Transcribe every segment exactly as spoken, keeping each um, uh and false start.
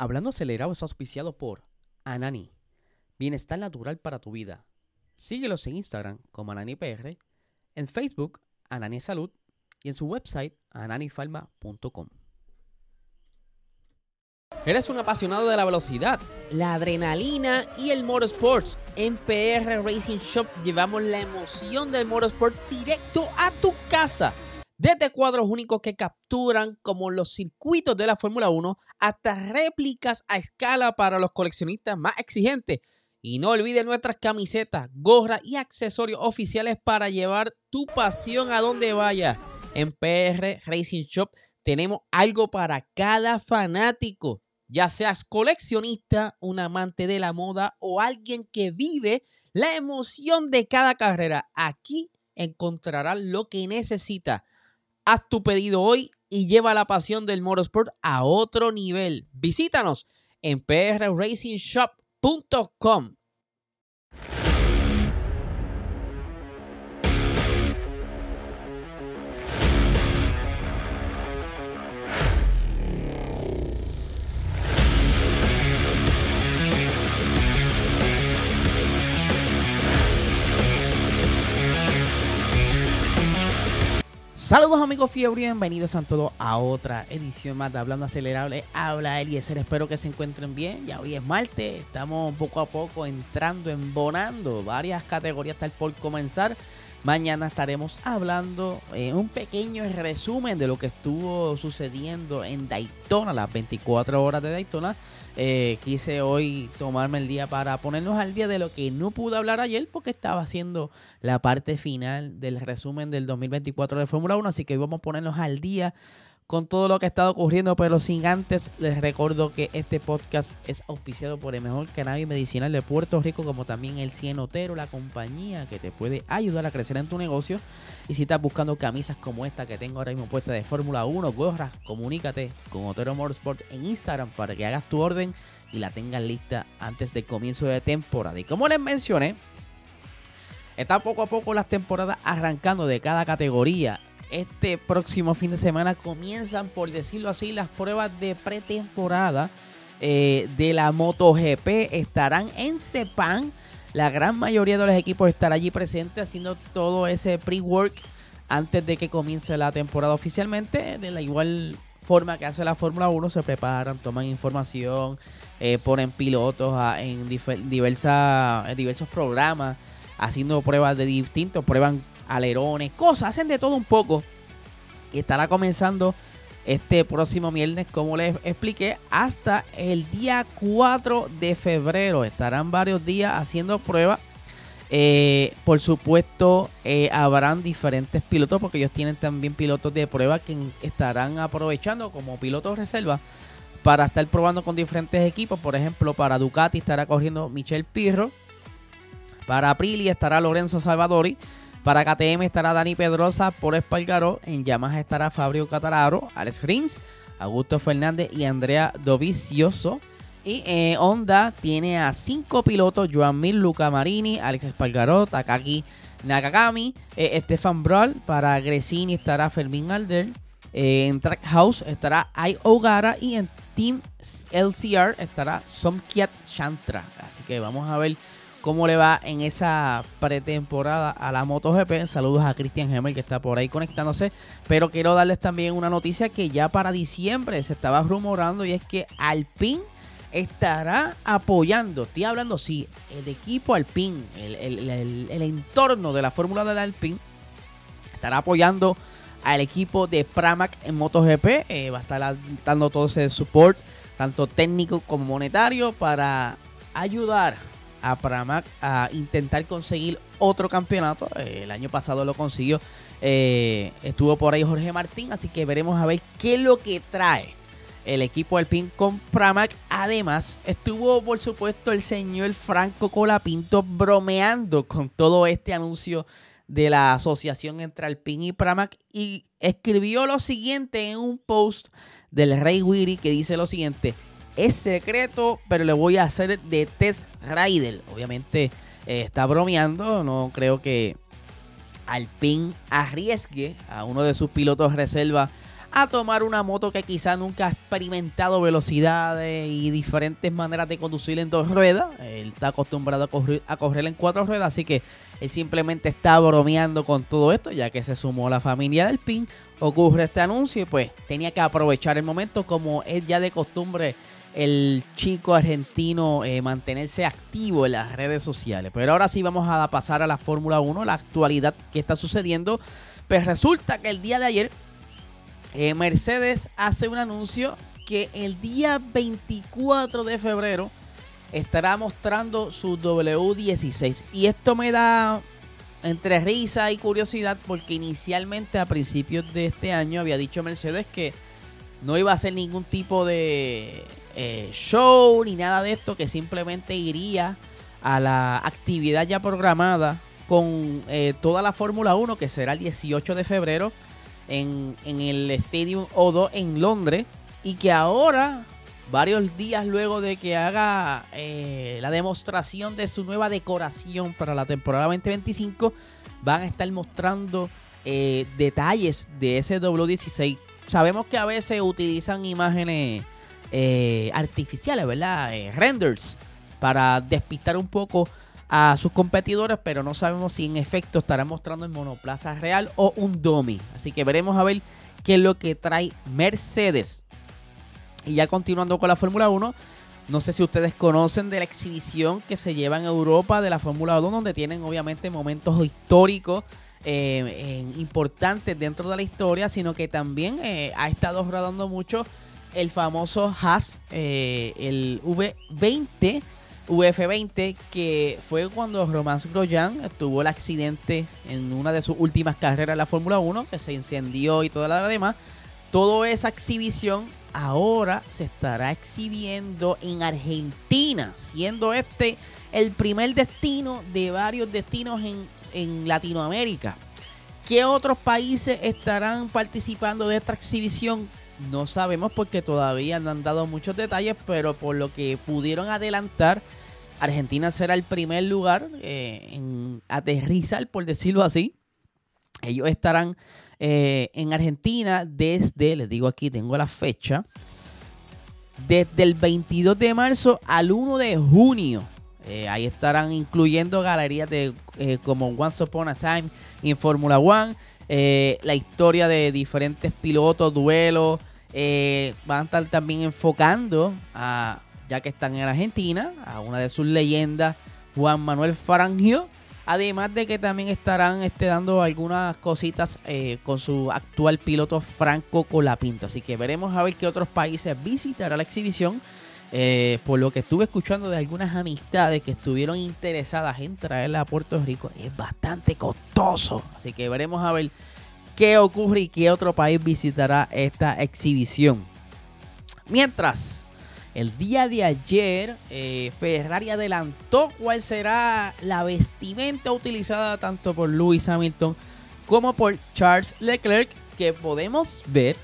Hablando Acelerado es auspiciado por Anani, bienestar natural para tu vida. Síguelos en Instagram como AnaniPR, en Facebook Anani Salud y en su website ananifarma punto com. ¿Eres un apasionado de la velocidad, la adrenalina y el motorsports? En P R Racing Shop llevamos la emoción del motorsport directo a tu casa. Desde cuadros únicos que capturan como los circuitos de la Fórmula uno hasta réplicas a escala para los coleccionistas más exigentes. Y no olvides nuestras camisetas, gorras y accesorios oficiales para llevar tu pasión a donde vayas. En P R Racing Shop tenemos algo para cada fanático. Ya seas coleccionista, un amante de la moda o alguien que vive la emoción de cada carrera, aquí encontrarás lo que necesitas. Haz tu pedido hoy y lleva la pasión del motorsport a otro nivel. Visítanos en p r racing shop punto com. Saludos amigos fiebre y bienvenidos a todos a otra edición más de Hablando Acelerable. Habla Eliezer, espero que se encuentren bien. Ya hoy es martes, estamos poco a poco entrando, embonando varias categorías tal por comenzar. Mañana estaremos hablando eh, un pequeño resumen de lo que estuvo sucediendo en Daytona, las veinticuatro horas de Daytona. Eh, quise hoy tomarme el día para ponernos al día de lo que no pude hablar ayer porque estaba haciendo la parte final del resumen del dos mil veinticuatro de Fórmula uno, así que hoy vamos a ponernos al día con todo lo que ha estado ocurriendo, pero sin antes les recuerdo que este podcast es auspiciado por el mejor cannabis medicinal de Puerto Rico, como también el Cien Otero, la compañía que te puede ayudar a crecer en tu negocio. Y si estás buscando camisas como esta que tengo ahora mismo puesta de Fórmula uno, gorras, comunícate con Otero Motorsport en Instagram para que hagas tu orden y la tengas lista antes del comienzo de temporada. Y como les mencioné, está poco a poco las temporadas arrancando de cada categoría. Este próximo fin de semana comienzan, por decirlo así, las pruebas de pretemporada eh, de la MotoGP. Estarán en Sepang. La gran mayoría de los equipos estará allí presentes haciendo todo ese pre-work antes de que comience la temporada oficialmente. De la igual forma que hace la Fórmula uno, se preparan, toman información, eh, ponen pilotos a, en, difer- diversa, en diversos programas, haciendo pruebas de distintos, prueban alerones, cosas, hacen de todo un poco. Y estará comenzando este próximo viernes, como les expliqué, hasta el día cuatro de febrero. Estarán varios días haciendo pruebas. Eh, por supuesto, eh, habrán diferentes pilotos, porque ellos tienen también pilotos de prueba que estarán aprovechando como pilotos reserva para estar probando con diferentes equipos. Por ejemplo, para Ducati estará corriendo Michel Pirro. Para Aprilia estará Lorenzo Salvadori. Para K T M estará Dani Pedrosa por Espargaró. En Yamaha estará Fabio Quartararo, Alex Rins, Augusto Fernández y Andrea Dovizioso. Y eh, Honda tiene a cinco pilotos: Joan Mir, Luca Marini, Alex Espargaró, Takaki Nakagami, eh, Stefan Bral. Para Gresini estará Fermín Alder. Eh, en Trackhouse estará Ai Ogara. Y en Team L C R estará Somkiat Chantra. Así que vamos a ver cómo le va en esa pretemporada a la MotoGP. Saludos a Christian Hemmer, que está por ahí conectándose. Pero quiero darles también una noticia que ya para diciembre se estaba rumorando, y es que Alpine estará apoyando, estoy hablando, sí, el equipo Alpine, el, el, el, el entorno de la fórmula del Alpine, estará apoyando al equipo de Pramac en MotoGP. Eh, va a estar dando todo ese support, tanto técnico como monetario, para ayudar a Pramac a intentar conseguir otro campeonato. Eh, el año pasado lo consiguió. Eh, estuvo por ahí Jorge Martín, así que veremos a ver qué es lo que trae el equipo Alpine con Pramac. Además, estuvo por supuesto el señor Franco Colapinto bromeando con todo este anuncio de la asociación entre Alpine y Pramac, y escribió lo siguiente en un post del Rey Wiri, que dice lo siguiente: es secreto, pero le voy a hacer de test rider. Obviamente eh, está bromeando. No creo que Alpine arriesgue a uno de sus pilotos reserva a tomar una moto que quizá nunca ha experimentado velocidades y diferentes maneras de conducir en dos ruedas. Él está acostumbrado a correr, a correr en cuatro ruedas, así que él simplemente está bromeando con todo esto, ya que se sumó a la familia del P I N. Ocurre este anuncio y pues tenía que aprovechar el momento, como es ya de costumbre el chico argentino eh, mantenerse activo en las redes sociales. Pero ahora sí vamos a pasar a la Fórmula uno, la actualidad que está sucediendo. Pues resulta que el día de ayer eh, Mercedes hace un anuncio que el día veinticuatro de febrero estará mostrando su W dieciséis. Y esto me da entre risa y curiosidad, porque inicialmente a principios de este año había dicho Mercedes que no iba a hacer ningún tipo de eh, show ni nada de esto, que simplemente iría a la actividad ya programada con eh, toda la Fórmula uno, que será el dieciocho de febrero en, en el Stadium O dos en Londres, y que ahora, varios días luego de que haga eh, la demostración de su nueva decoración para la temporada veinte veinticinco, van a estar mostrando eh, detalles de ese W dieciséis. Sabemos que a veces utilizan imágenes eh, artificiales, ¿verdad? Eh, renders, para despistar un poco a sus competidores, pero no sabemos si en efecto estará mostrando el monoplaza real o un dummy. Así que veremos a ver qué es lo que trae Mercedes. Y ya continuando con la Fórmula uno, no sé si ustedes conocen de la exhibición que se lleva en Europa de la Fórmula uno, donde tienen obviamente momentos históricos eh, eh, importantes dentro de la historia, sino que también eh, ha estado rodando mucho el famoso Haas, eh, el V veinte, V F veinte, que fue cuando Romain Grosjean tuvo el accidente en una de sus últimas carreras de la Fórmula uno, que se incendió y toda la demás. Toda esa exhibición ahora se estará exhibiendo en Argentina, siendo este el primer destino de varios destinos en, en Latinoamérica. ¿Qué otros países estarán participando de esta exhibición? No sabemos, porque todavía no han dado muchos detalles, pero por lo que pudieron adelantar, Argentina será el primer lugar eh, en aterrizar, por decirlo así. Ellos estarán eh, en Argentina desde, les digo aquí, tengo la fecha, desde el veintidós de marzo al uno de junio. Eh, ahí estarán incluyendo galerías de eh, como Once Upon a Time en Fórmula uno, eh, la historia de diferentes pilotos, duelos. Eh, van a estar también enfocando, a, ya que están en Argentina, a una de sus leyendas, Juan Manuel Fangio. Además de que también estarán este, dando algunas cositas eh, con su actual piloto Franco Colapinto. Así que veremos a ver qué otros países visitará la exhibición. Eh, por lo que estuve escuchando de algunas amistades que estuvieron interesadas en traerla a Puerto Rico, es bastante costoso. Así que veremos a ver qué ocurre y qué otro país visitará esta exhibición. Mientras, el día de ayer, eh, Ferrari adelantó cuál será la vestimenta utilizada tanto por Lewis Hamilton como por Charles Leclerc, que podemos ver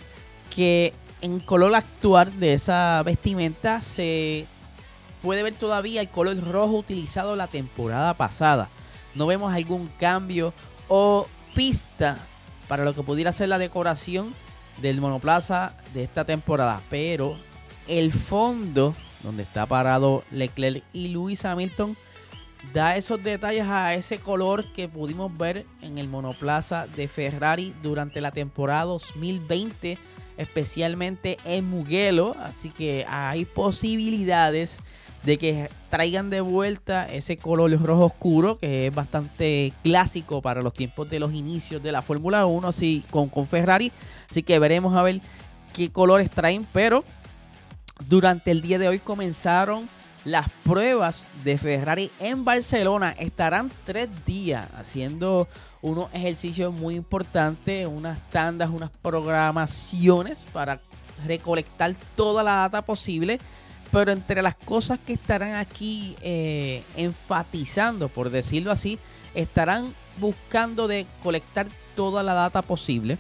que en color actual de esa vestimenta se puede ver todavía el color rojo utilizado la temporada pasada. No vemos algún cambio o pista para lo que pudiera ser la decoración del monoplaza de esta temporada, pero el fondo donde está parado Leclerc y Lewis Hamilton da esos detalles a ese color que pudimos ver en el monoplaza de Ferrari durante la temporada dos mil veinte, especialmente en Mugello. Así que hay posibilidades de que traigan de vuelta ese color rojo oscuro, que es bastante clásico para los tiempos de los inicios de la Fórmula uno, así con, con Ferrari. Así que veremos a ver qué colores traen, pero durante el día de hoy comenzaron las pruebas de Ferrari en Barcelona. Estarán tres días haciendo unos ejercicios muy importantes, unas tandas, unas programaciones para recolectar toda la data posible. Pero entre las cosas que estarán aquí eh, enfatizando, por decirlo así, estarán buscando de colectar toda la data posible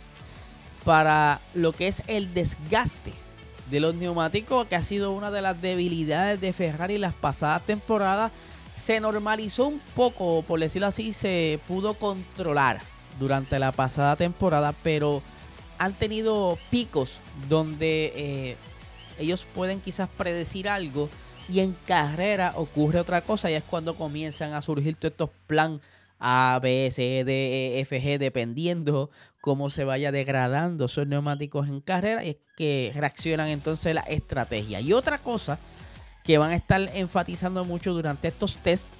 para lo que es el desgaste de los neumáticos, que ha sido una de las debilidades de Ferrari las pasadas temporadas. Se normalizó un poco, por decirlo así, se pudo controlar durante la pasada temporada, pero han tenido picos donde eh, ellos pueden quizás predecir algo y en carrera ocurre otra cosa, y es cuando comienzan a surgir todos estos plan A, B, C, D, E, F, G, dependiendo cómo se vaya degradando esos neumáticos en carrera, y es que reaccionan entonces la estrategia. Y otra cosa que van a estar enfatizando mucho durante estos tests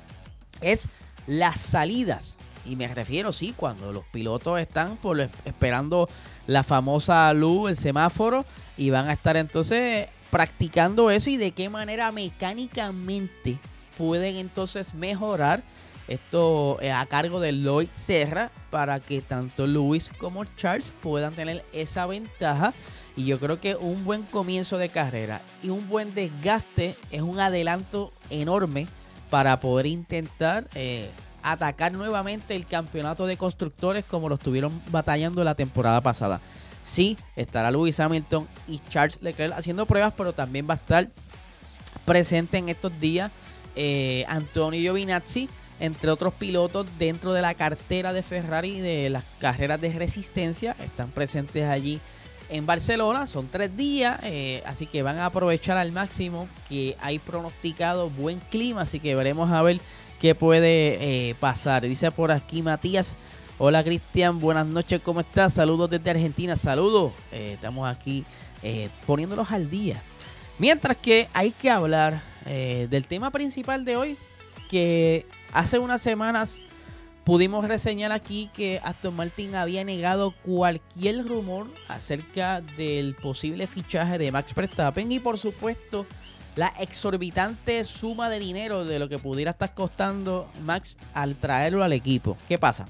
es las salidas. Y me refiero, sí, cuando los pilotos están por esperando la famosa luz, el semáforo, y van a estar entonces practicando eso y de qué manera mecánicamente pueden entonces mejorar esto eh, a cargo de Lloyd Serra, para que tanto Lewis como Charles puedan tener esa ventaja. Y yo creo que un buen comienzo de carrera y un buen desgaste es un adelanto enorme para poder intentar eh, atacar nuevamente el campeonato de constructores como lo estuvieron batallando la temporada pasada. Sí, estará Lewis Hamilton y Charles Leclerc haciendo pruebas, pero también va a estar presente en estos días eh, Antonio Giovinazzi, entre otros pilotos dentro de la cartera de Ferrari de las carreras de resistencia. Están presentes allí en Barcelona. Son tres días, eh, así que van a aprovechar al máximo que hay pronosticado buen clima, así que veremos a ver qué puede eh, pasar. Dice por aquí Matías: hola Cristian, buenas noches, ¿cómo estás? Saludos desde Argentina, saludos. Eh, estamos aquí eh, poniéndolos al día. Mientras que hay que hablar eh, del tema principal de hoy, que hace unas semanas pudimos reseñar aquí que Aston Martin había negado cualquier rumor acerca del posible fichaje de Max Verstappen y por supuesto la exorbitante suma de dinero de lo que pudiera estar costando Max al traerlo al equipo. ¿Qué pasa?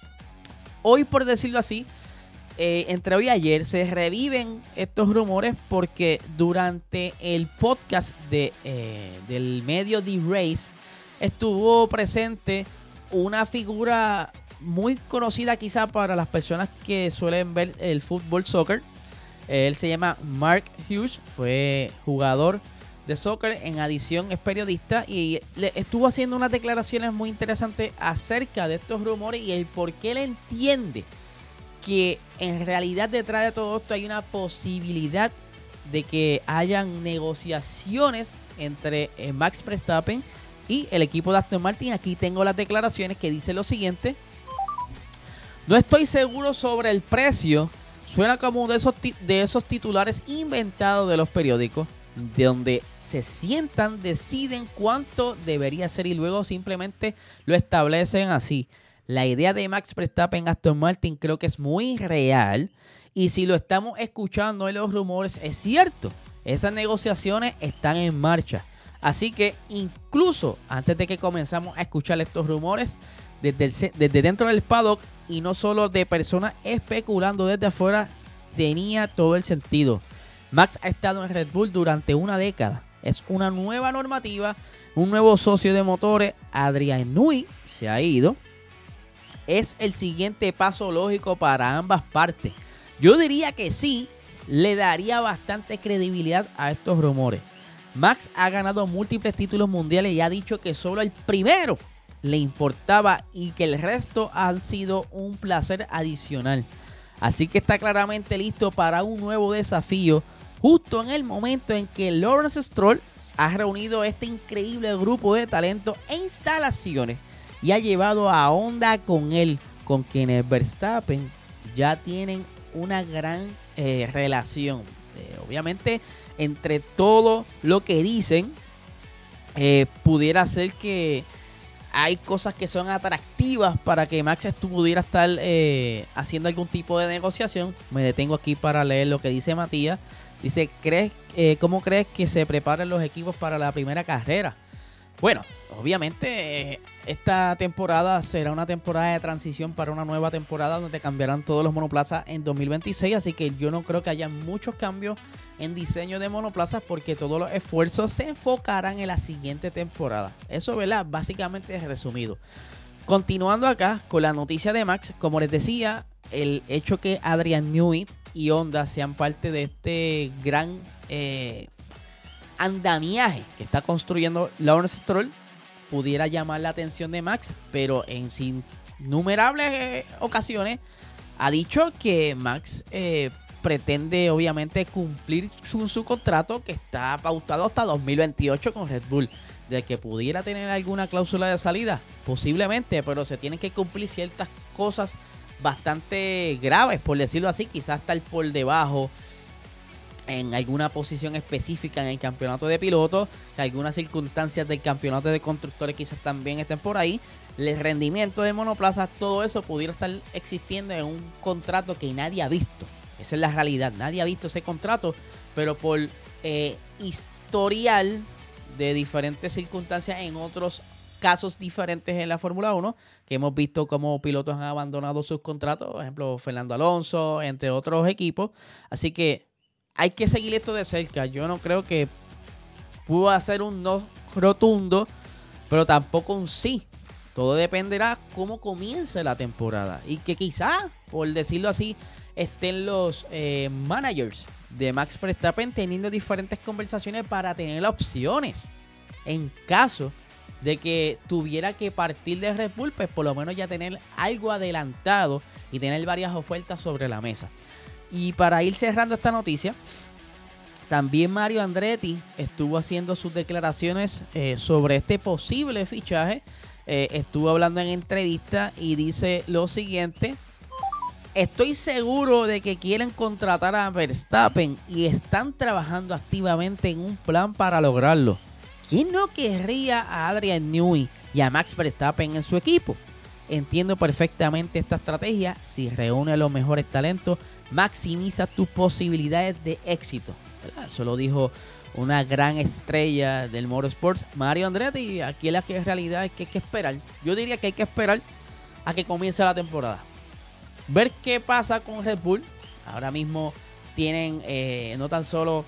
Hoy, por decirlo así, eh, entre hoy y ayer se reviven estos rumores porque durante el podcast de, eh, del medio The Race estuvo presente una figura muy conocida quizá para las personas que suelen ver el fútbol soccer. Él se llama Mark Hughes, fue jugador de soccer, en adición es periodista, y le estuvo haciendo unas declaraciones muy interesantes acerca de estos rumores y el por qué él entiende que en realidad detrás de todo esto hay una posibilidad de que hayan negociaciones entre Max Verstappen y el equipo de Aston Martin. Aquí tengo las declaraciones que dice lo siguiente: no estoy seguro sobre el precio. Suena como uno de esos, de esos titulares inventados de los periódicos, de donde se sientan, deciden cuánto debería ser y luego simplemente lo establecen así. La idea de Max Verstappen Aston Martin creo que es muy real, y si lo estamos escuchando en los rumores es cierto. Esas negociaciones están en marcha. Así que incluso antes de que comenzamos a escuchar estos rumores desde, el, desde dentro del paddock y no solo de personas especulando desde afuera, tenía todo el sentido. Max ha estado en Red Bull durante una década. Es una nueva normativa, un nuevo socio de motores. Adrian Newey se ha ido. Es el siguiente paso lógico para ambas partes. Yo diría que sí, le daría bastante credibilidad a estos rumores. Max ha ganado múltiples títulos mundiales y ha dicho que solo el primero le importaba y que el resto han sido un placer adicional. Así que está claramente listo para un nuevo desafío, justo en el momento en que Lawrence Stroll ha reunido este increíble grupo de talento e instalaciones y ha llevado a Honda con él, con quienes Verstappen ya tienen una gran eh, relación. Eh, obviamente, entre todo lo que dicen, eh, pudiera ser que hay cosas que son atractivas para que Max pudiera estar eh, haciendo algún tipo de negociación. Me detengo aquí para leer lo que dice Matías. Dice: ¿crees, eh, ¿cómo crees que se preparen los equipos para la primera carrera? Bueno, obviamente eh, esta temporada será una temporada de transición para una nueva temporada donde cambiarán todos los monoplazas en dos mil veintiséis, así que yo no creo que haya muchos cambios en diseño de monoplazas porque todos los esfuerzos se enfocarán en la siguiente temporada. Eso, ¿verdad? Básicamente es resumido. Continuando acá con la noticia de Max, como les decía, el hecho que Adrian Newey y Honda sean parte de este gran eh, andamiaje que está construyendo Lawrence Stroll pudiera llamar la atención de Max, pero en innumerables eh, ocasiones ha dicho que Max eh, pretende obviamente cumplir su, su contrato que está pautado hasta dos mil veintiocho con Red Bull. De que pudiera tener alguna cláusula de salida, posiblemente, pero se tienen que cumplir ciertas cosas bastante graves, por decirlo así, quizás estar por debajo en alguna posición específica en el campeonato de pilotos, que algunas circunstancias del campeonato de constructores quizás también estén por ahí. El rendimiento de monoplazas, todo eso pudiera estar existiendo en un contrato que nadie ha visto. Esa es la realidad, nadie ha visto ese contrato, pero por eh, historial de diferentes circunstancias en otros casos diferentes en la Fórmula uno, que hemos visto cómo pilotos han abandonado sus contratos, por ejemplo, Fernando Alonso, entre otros equipos. Así que hay que seguir esto de cerca. Yo no creo que pueda ser un no rotundo, pero tampoco un sí. Todo dependerá cómo comience la temporada. Y que quizá, por decirlo así, estén los eh, managers de Max Verstappen teniendo diferentes conversaciones para tener opciones. En caso de que tuviera que partir de Red Bull, pues por lo menos ya tener algo adelantado y tener varias ofertas sobre la mesa. Y para ir cerrando esta noticia, también Mario Andretti estuvo haciendo sus declaraciones eh, sobre este posible fichaje. Eh, estuvo hablando en entrevista y dice lo siguiente: estoy seguro de que quieren contratar a Verstappen y están trabajando activamente en un plan para lograrlo. ¿Quién no querría a Adrian Newey y a Max Verstappen en su equipo? Entiendo perfectamente esta estrategia. Si reúne los mejores talentos, maximiza tus posibilidades de éxito, ¿verdad? Eso lo dijo una gran estrella del motorsport, Mario Andretti. Y aquí la realidad es que hay que esperar. Yo diría que hay que esperar a que comience la temporada. Ver qué pasa con Red Bull. Ahora mismo tienen eh, no tan solo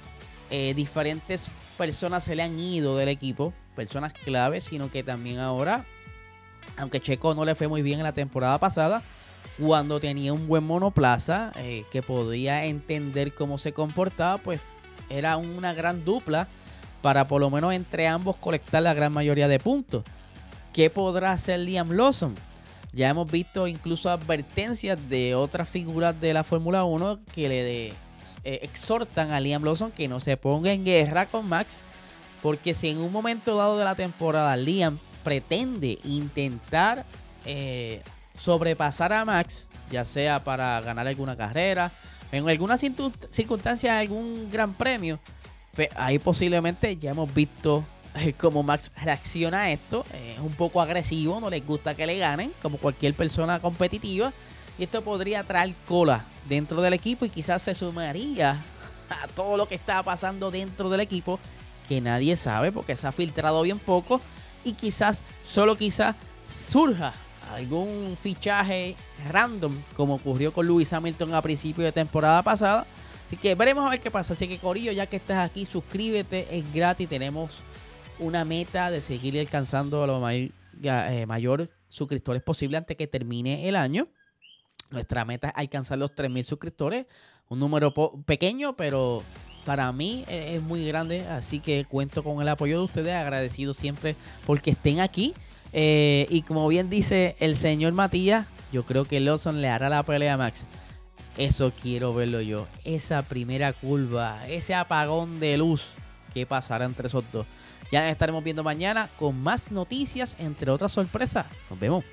eh, diferentes personas se le han ido del equipo, personas claves, sino que también ahora, aunque Checo no le fue muy bien en la temporada pasada, cuando tenía un buen monoplaza eh, que podía entender cómo se comportaba, pues era una gran dupla para por lo menos entre ambos colectar la gran mayoría de puntos. ¿Qué podrá hacer Liam Lawson? Ya hemos visto incluso advertencias de otras figuras de la Fórmula uno que le de, eh, exhortan a Liam Lawson que no se ponga en guerra con Max, porque si en un momento dado de la temporada Liam pretende intentar eh, sobrepasar a Max, ya sea para ganar alguna carrera, en alguna circunstancia, algún gran premio, pues ahí posiblemente ya hemos visto cómo Max reacciona a esto. Es un poco agresivo, no les gusta que le ganen, como cualquier persona competitiva. Y esto podría traer cola dentro del equipo y quizás se sumaría a todo lo que está pasando dentro del equipo, que nadie sabe porque se ha filtrado bien poco. Y quizás, solo quizás, surja algún fichaje random, como ocurrió con Lewis Hamilton a principio de temporada pasada. Así que veremos a ver qué pasa. Así que, corillo, ya que estás aquí, suscríbete, es gratis. Tenemos una meta de seguir alcanzando a lo mayor, eh, mayor suscriptores posible antes que termine el año. Nuestra meta es alcanzar los tres mil suscriptores. Un número pequeño, pero para mí es muy grande. Así que cuento con el apoyo de ustedes. Agradecido siempre porque estén aquí. Eh, y como bien dice el señor Matías, yo creo que Lawson le hará la pelea a Max. Eso quiero verlo yo. Esa primera curva, ese apagón de luz que pasará entre esos dos. Ya nos estaremos viendo mañana con más noticias, entre otras sorpresas. Nos vemos.